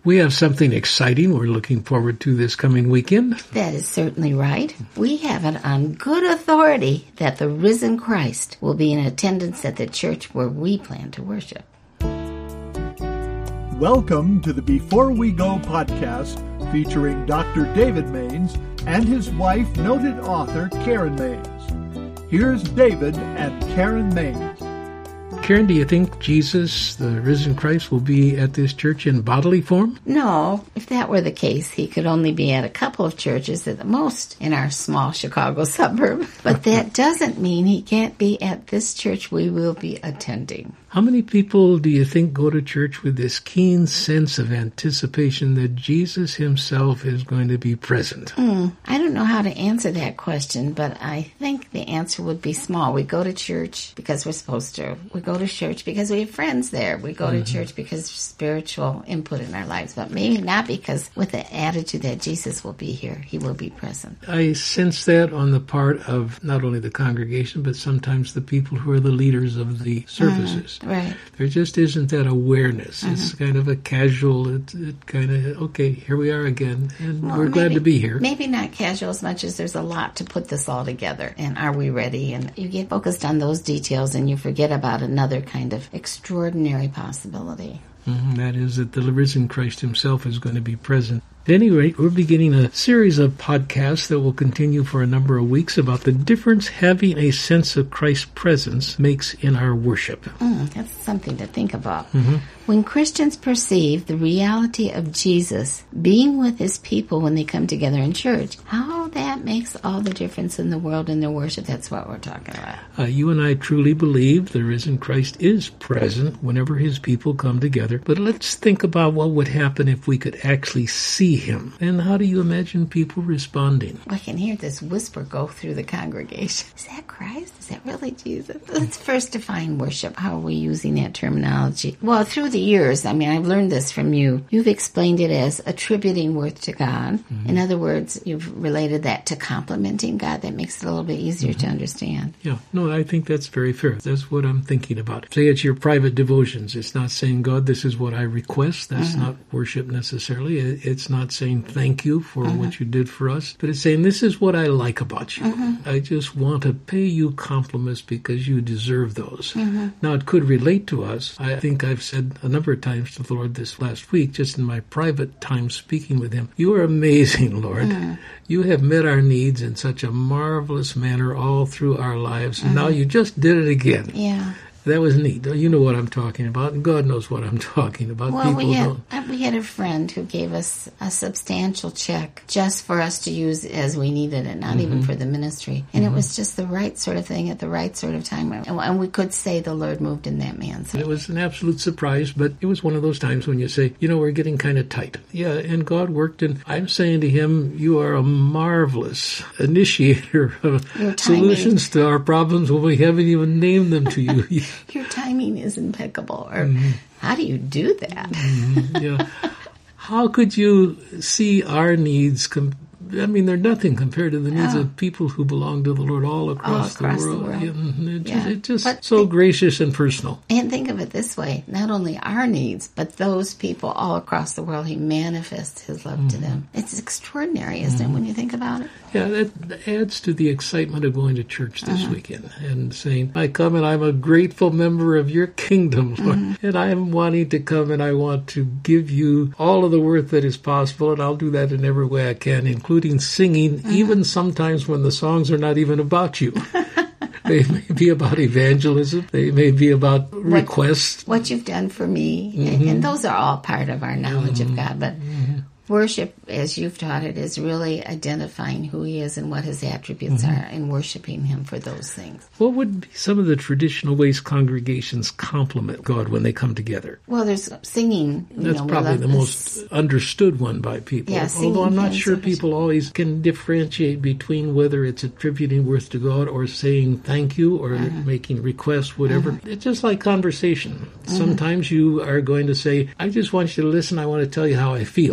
We have something exciting we're looking forward to this coming weekend. That is certainly right. We have it on good authority that the risen Christ will be in attendance at the church where we plan to worship. Welcome to the Before We Go podcast featuring Dr. David Maines and his wife, noted author Karen Maines. Here's David and Karen Maines. Karen, do you think Jesus, the risen Christ, will be at this church in bodily form? No, if that were the case, he could only be at a couple of churches at the most in our small Chicago suburb. But that doesn't mean he can't be at this church we will be attending. How many people do you think go to church with this keen sense of anticipation that Jesus himself is going to be present? I don't know how to answer that question, but I think the answer would be small. We go to church because we're supposed to. We go to church because we have friends there. We go to church because of spiritual input in our lives, but maybe not because with the attitude that Jesus will be here, he will be present. I sense that on the part of not only the congregation, but sometimes the people who are the leaders of the services. Right. There just isn't that awareness. It's kind of a casual, it kind of, okay, here we are again, and we're glad to be here. Maybe not casual as much as there's a lot to put this all together. And are we ready? And you get focused on those details and you forget about another kind of extraordinary possibility. That is that the risen Christ himself is going to be present. At any rate, we're beginning a series of podcasts that will continue for a number of weeks about the difference having a sense of Christ's presence makes in our worship. That's something to think about. When Christians perceive the reality of Jesus being with his people when they come together in church, how that makes all the difference in the world in their worship, that's what we're talking about. You and I truly believe the risen Christ is present whenever his people come together. But let's think about what would happen if we could actually see him. And how do you imagine people responding? I can hear this whisper go through the congregation. Is that Christ? Is that really Jesus? Let's first define worship. How are we using that terminology? Well, through the years, I've learned this from you. You've explained it as attributing worth to God. In other words, you've related that to complimenting God. That makes it a little bit easier to understand. Yeah, no, I think that's very fair. That's what I'm thinking about. Say it's your private devotions. It's not saying, God, this is what I request. That's not worship necessarily. It's not saying thank you for what you did for us, but it's saying this is what I like about you. I just want to pay you compliments because you deserve those. Now, it could relate to us. I think I've said a number of times to the Lord this last week, just in my private time speaking with him, you are amazing, Lord. You have met our needs in such a marvelous manner all through our lives, and now you just did it again. Yeah. That was neat. You know what I'm talking about, and God knows what I'm talking about. Well, People we had a friend who gave us a substantial check just for us to use as we needed it, not even for the ministry. And it was just the right sort of thing at the right sort of time. And we could say the Lord moved in that man's life. It was an absolute surprise, but it was one of those times when you say, we're getting kind of tight. Yeah, and God worked, and I'm saying to him, you are a marvelous initiator of solutions to our problems when we haven't even named them to you. Your timing is impeccable. Or how do you do that? Yeah. How could you see our needs? They're nothing compared to the needs of people who belong to the Lord all across the world. It's just so gracious and personal. And think of it this way, not only our needs, but those people all across the world, he manifests his love to them. It's extraordinary, isn't it, when you think about it? Yeah, that adds to the excitement of going to church this weekend and saying, I come and I'm a grateful member of your kingdom, Lord, and I'm wanting to come and I want to give you all of the worth that is possible, and I'll do that in every way I can, including singing, even sometimes when the songs are not even about you. They may be about evangelism. They may be about requests. What you've done for me. And those are all part of our knowledge of God. But worship, as you've taught it, is really identifying who he is and what his attributes are and worshiping him for those things. What would be some of the traditional ways congregations compliment God when they come together? Well, there's singing. That's probably the most understood one by people. Yeah, although I'm not sure people always can differentiate between whether it's attributing worth to God or saying thank you or making requests, whatever. It's just like conversation. Sometimes you are going to say, I just want you to listen. I want to tell you how I feel. Yeah.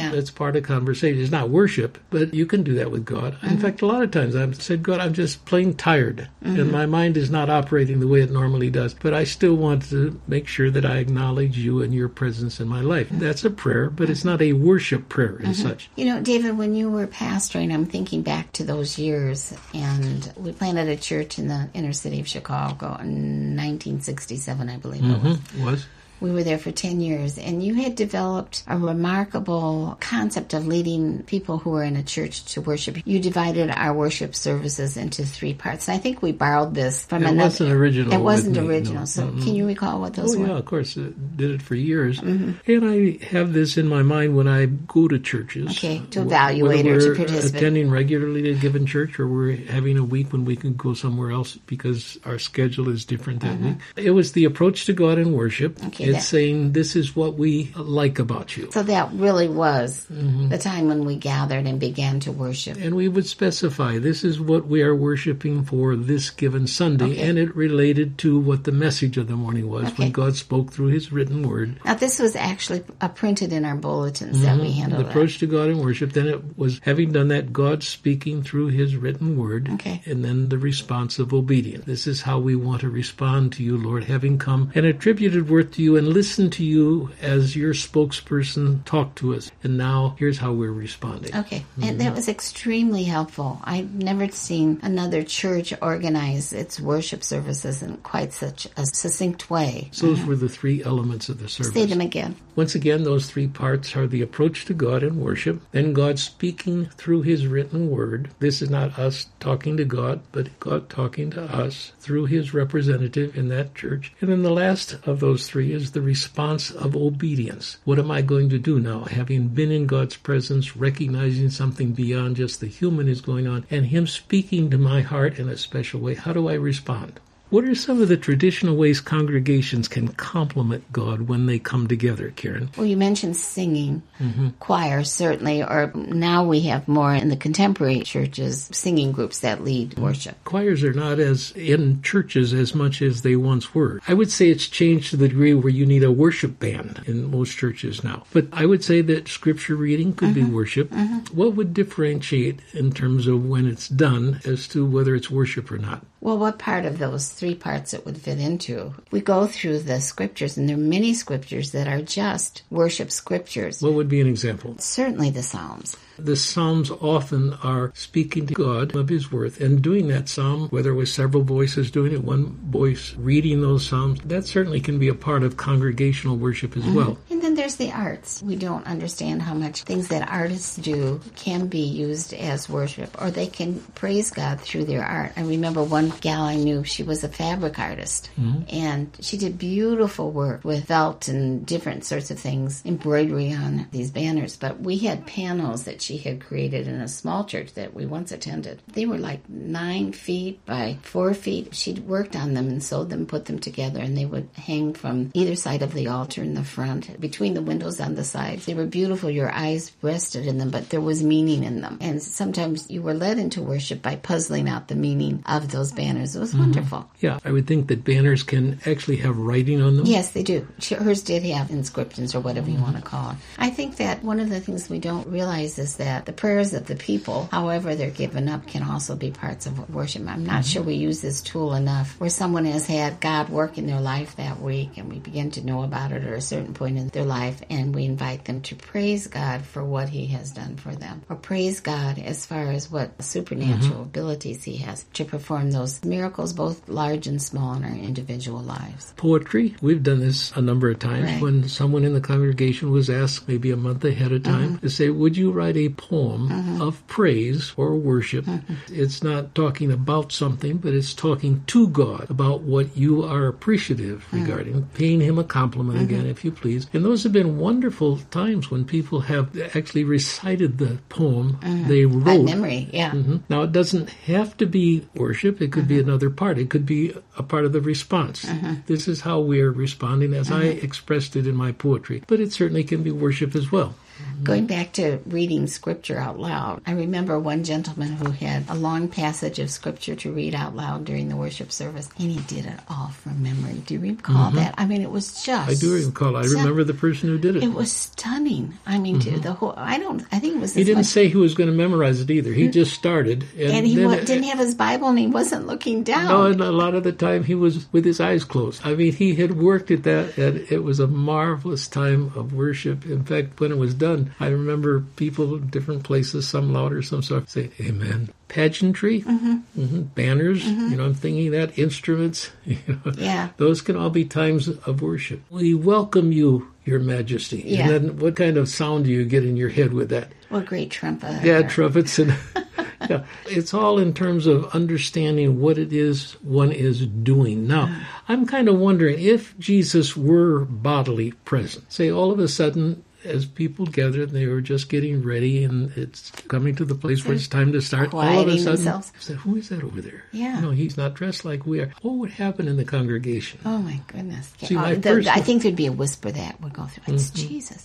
Yeah. It's part of conversation. It's not worship, but you can do that with God. In fact, a lot of times I've said, God, I'm just plain tired, and my mind is not operating the way it normally does, but I still want to make sure that I acknowledge you and your presence in my life. That's a prayer, but it's not a worship prayer as such. You know, David, when you were pastoring, I'm thinking back to those years, and we planted a church in the inner city of Chicago in 1967, I believe it was. It was. We were there for 10 years, and you had developed a remarkable concept of leading people who were in a church to worship. You divided our worship services into 3 parts. I think we borrowed this from another. It wasn't original. It wasn't with me, original. no. So can you recall what those were? Yeah, of course. Did it for years. And I have this in my mind when I go to churches. Okay, to evaluate or to participate. Attending regularly to a given church, or we're having a week when we can go somewhere else because our schedule is different that week. It was the approach to God in worship. Okay, it's saying, this is what we like about you. So that really was the time when we gathered and began to worship. And we would specify, this is what we are worshiping for this given Sunday, and it related to what the message of the morning was when God spoke through his written word. Now, this was actually printed in our bulletins that we handled. The approach to God in worship. Then it was, having done that, God speaking through his written word, and then the response of obedience. This is how we want to respond to you, Lord, having come and attributed worth to you and listened to you as your spokesperson talk to us. And now here's how we're responding. Okay. And that was extremely helpful. I've never seen another church organize its worship services in quite such a succinct way. So those were the 3 elements of the service. Say them again. Once again, those 3 parts are the approach to God in worship, then God speaking through his written word. This is not us talking to God, but God talking to us through his representative in that church. And then the last of those 3 is the response of obedience. What am I going to do now? Having been in God's presence, recognizing something beyond just the human is going on, and him speaking to my heart in a special way, how do I respond? What are some of the traditional ways congregations can complement God when they come together, Karen? Well, you mentioned singing, choir, certainly, or now we have more in the contemporary churches, singing groups that lead worship. Choirs are not as in churches as much as they once were. I would say it's changed to the degree where you need a worship band in most churches now. But I would say that scripture reading could be worship. What would differentiate in terms of when it's done as to whether it's worship or not? Well, what part of those 3 parts it would fit into? We go through the scriptures, and there are many scriptures that are just worship scriptures. What would be an example? Certainly the Psalms. The Psalms often are speaking to God of his worth, and doing that psalm, whether it was several voices doing it, one voice reading those psalms, that certainly can be a part of congregational worship as well. And then there's the arts. We don't understand how much things that artists do can be used as worship, or they can praise God through their art. I remember one gal I knew, she was a fabric artist, and she did beautiful work with felt and different sorts of things, embroidery on these banners. But we had panels that she had created in a small church that we once attended. They were like 9 feet by 4 feet. She'd worked on them and sewed them, put them together, and they would hang from either side of the altar in the front, between the windows on the sides. They were beautiful. Your eyes rested in them, but there was meaning in them. And sometimes you were led into worship by puzzling out the meaning of those banners. It was wonderful. Yeah, I would think that banners can actually have writing on them. Yes, they do. Hers did have inscriptions, or whatever you want to call it. I think that one of the things we don't realize is that the prayers of the people, however they're given up, can also be parts of worship. I'm not sure we use this tool enough, where someone has had God work in their life that week, and we begin to know about it at a certain point in their life, and we invite them to praise God for what he has done for them, or praise God as far as what supernatural abilities he has to perform those miracles, both large and small, in our individual lives. Poetry, we've done this a number of times. Right. When someone in the congregation was asked maybe a month ahead of time to say, would you write a poem of praise or worship? It's not talking about something, but it's talking to God about what you are appreciative regarding, paying him a compliment again, if you please. And those have been wonderful times when people have actually recited the poem they wrote. By memory, yeah. Now, it doesn't have to be worship. It could be another part. It could be a part of the response. This is how we're responding as I expressed it in my poetry. But it certainly can be worship as well. Going back to reading scripture out loud, I remember one gentleman who had a long passage of scripture to read out loud during the worship service, and he did it all from memory. Do you recall that? I mean, it was just... I do recall. I remember the person who did it. It was stunning. I mean, the whole... I think it was... He didn't say he was going to memorize it either. He just started. And he didn't have his Bible, and he wasn't looking down. No, and a lot of the time he was with his eyes closed. I mean, he had worked at that, and it was a marvelous time of worship. In fact, when it was done, I remember people in different places, some louder, some softer, say, amen. Pageantry, banners, I'm thinking that, instruments, those can all be times of worship. We welcome you, Your Majesty. Yeah. And then what kind of sound do you get in your head with that? Well, great trumpet. Yeah, trumpets. And yeah, it's all in terms of understanding what it is one is doing. Now, I'm kind of wondering if Jesus were bodily present, say all of a sudden, as people gathered, they were just getting ready, and it's coming to the place where it's time to start. All of a sudden, said, who is that over there? Yeah. No, he's not dressed like we are. What would happen in the congregation? Oh, my goodness. See, I think there'd be a whisper that would go through. It's Jesus.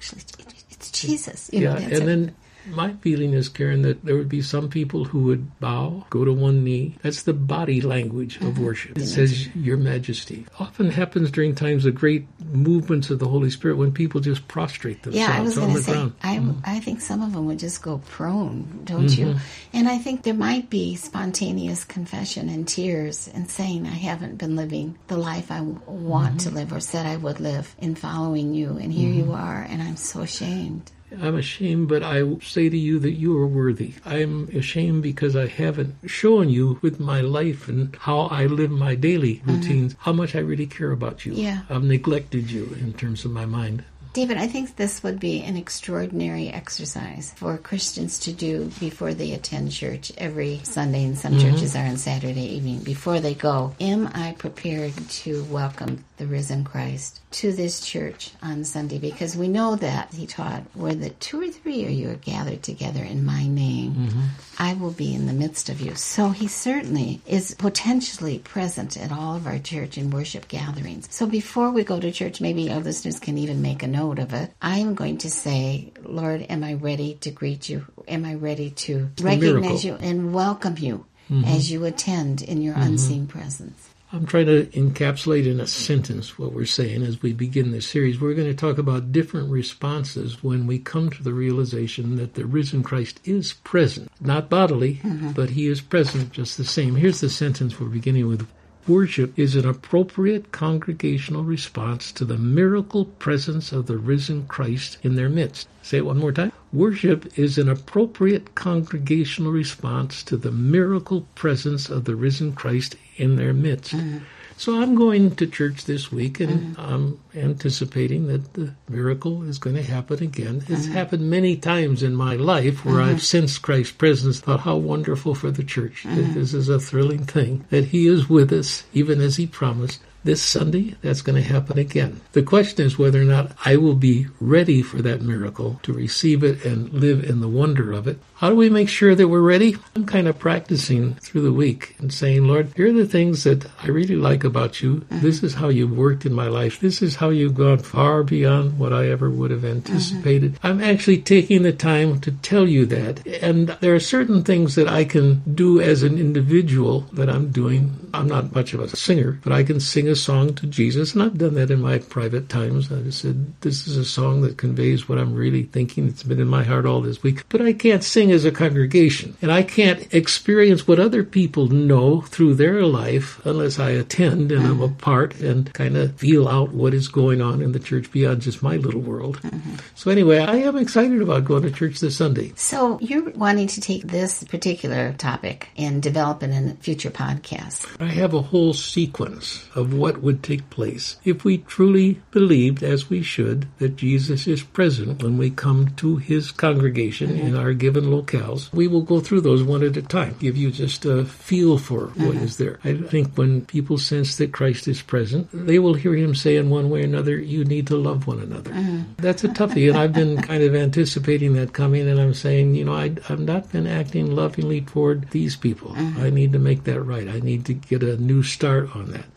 It's Jesus. And then my feeling is, Karen, that there would be some people who would bow, go to one knee. That's the body language of worship. It says, Your Majesty. Often happens during times of great movements of the Holy Spirit when people just prostrate themselves on the ground. I think some of them would just go prone, don't you? And I think there might be spontaneous confession and tears and saying, I haven't been living the life I want to live or said I would live in following you. And here you are, and I'm so ashamed. I'm ashamed, but I say to you that you are worthy. I'm ashamed because I haven't shown you with my life and how I live my daily routines how much I really care about you. Yeah. I've neglected you in terms of my mind. David, I think this would be an extraordinary exercise for Christians to do before they attend church every Sunday, and some churches are on Saturday evening. Before they go, am I prepared to welcome the risen Christ to this church on Sunday? Because we know that he taught, where the 2 or 3 of you are gathered together in my name, I will be in the midst of you. So he certainly is potentially present at all of our church and worship gatherings. So before we go to church, maybe our listeners can even make a note of it. I am going to say, Lord, am I ready to greet you? Am I ready to recognize you and welcome you as you attend in your unseen presence? I'm trying to encapsulate in a sentence what we're saying as we begin this series. We're going to talk about different responses when we come to the realization that the risen Christ is present. Not bodily, but he is present just the same. Here's the sentence we're beginning with. Worship is an appropriate congregational response to the miracle presence of the risen Christ in their midst. Say it one more time. Worship is an appropriate congregational response to the miracle presence of the risen Christ in their midst. So I'm going to church this week, and I'm anticipating that the miracle is going to happen again. It's happened many times in my life where I've sensed Christ's presence, thought how wonderful for the church. This is a thrilling thing, that he is with us, even as he promised. This Sunday, that's going to happen again. The question is whether or not I will be ready for that miracle to receive it and live in the wonder of it. How do we make sure that we're ready? I'm kind of practicing through the week and saying, Lord, here are the things that I really like about you. This is how you've worked in my life. This is how you've gone far beyond what I ever would have anticipated. I'm actually taking the time to tell you that. And there are certain things that I can do as an individual that I'm doing. I'm not much of a singer, but I can sing a song to Jesus, and I've done that in my private times. I just said, this is a song that conveys what I'm really thinking. It's been in my heart all this week. But I can't sing as a congregation, and I can't experience what other people know through their life unless I attend and I'm a part and kind of feel out what is going on in the church beyond just my little world. So anyway, I am excited about going to church this Sunday. So you're wanting to take this particular topic and develop it in a future podcast. I have a whole sequence of what would take place if we truly believed, as we should, that Jesus is present when we come to his congregation in our given locales. We will go through those one at a time, give you just a feel for what is there. I think when people sense that Christ is present, they will hear him say in one way or another, you need to love one another. That's a toughie, and I've been kind of anticipating that coming, and I'm saying, I've not been acting lovingly toward these people. I need to make that right. I need to get a new start on that. If he's coming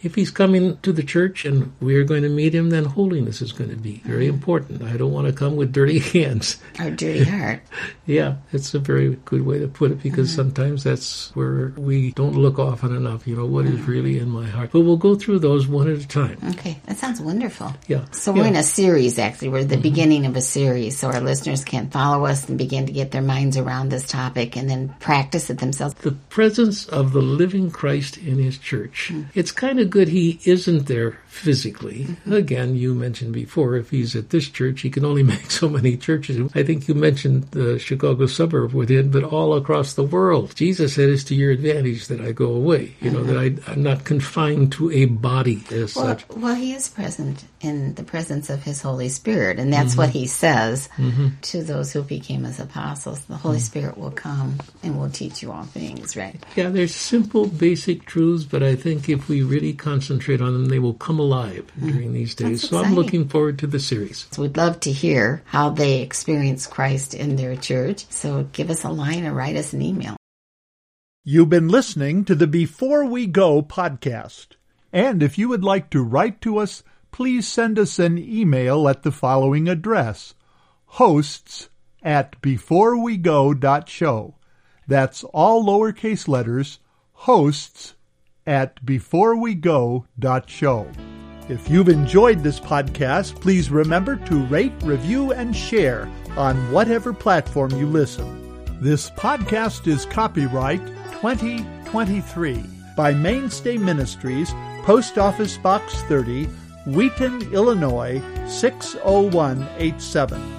coming to the church and we're going to meet him, then holiness is going to be very important. I don't want to come with dirty hands. Or dirty heart. Yeah, it's a very good way to put it, because sometimes that's where we don't look often enough, what is really in my heart. But we'll go through those one at a time. Okay, that sounds wonderful. Yeah. So we're in a series, actually. We're at the beginning of a series, so our listeners can follow us and begin to get their minds around this topic and then practice it themselves. The presence of the living Christ in his church. It's kind of good he isn't there physically. Again, you mentioned before, if he's at this church, he can only make so many churches. I think you mentioned the Chicago suburb within, but all across the world. Jesus said it's to your advantage that I go away, that I'm not confined to a body as such. Well, he is present in the presence of his Holy Spirit, and that's what he says to those who became his apostles. The Holy Spirit will come and will teach you all things, right? Yeah, they're simple, basic truths, but I think if we really concentrate on them, they will come alive during these days. That's so exciting. I'm looking forward to the series. So we'd love to hear how they experience Christ in their church. So give us a line or write us an email. You've been listening to the Before We Go podcast. And if you would like to write to us, please send us an email at the following address: hosts@beforewego.show. That's all lowercase letters, hosts@beforewego.show. If you've enjoyed this podcast, please remember to rate, review, and share on whatever platform you listen. This podcast is copyright 2023 by Mainstay Ministries, Post Office Box 30, Wheaton, Illinois 60187.